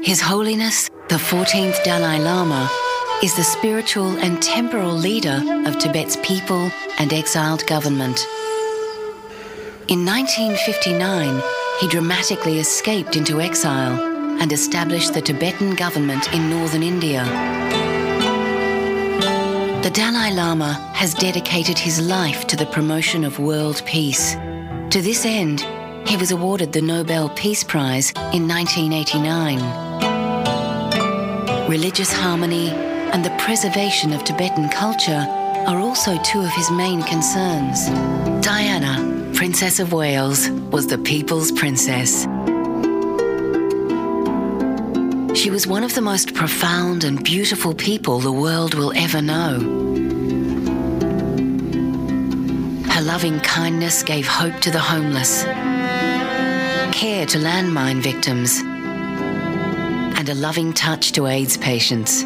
His Holiness, the 14th Dalai Lama, is the spiritual and temporal leader of Tibet's people and exiled government. In 1959, he dramatically escaped into exile and established the Tibetan government in northern India. The Dalai Lama has dedicated his life to the promotion of world peace. To this end, he was awarded the Nobel Peace Prize in 1989. Religious harmony and the preservation of Tibetan culture are also two of his main concerns. Diana, Princess of Wales, was the people's princess. She was one of the most profound and beautiful people the world will ever know. Her loving kindness gave hope to the homeless, care to landmine victims, and a loving touch to AIDS patients.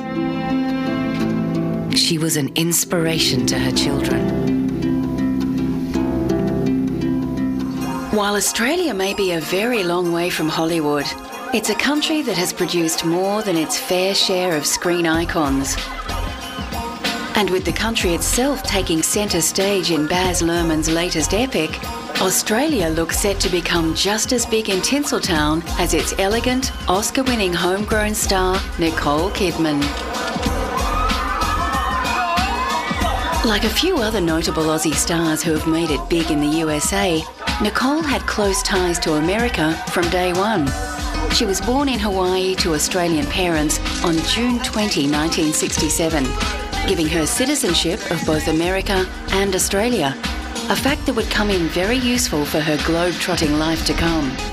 She was an inspiration to her children. While Australia may be a very long way from Hollywood, it's a country that has produced more than its fair share of screen icons. And with the country itself taking centre stage in Baz Luhrmann's latest epic, Australia looks set to become just as big in Tinseltown as its elegant, Oscar-winning homegrown star, Nicole Kidman. Like a few other notable Aussie stars who have made it big in the USA, Nicole had close ties to America from day one. She was born in Hawaii to Australian parents on June 20, 1967, giving her citizenship of both America and Australia, a fact that would come in very useful for her globe-trotting life to come.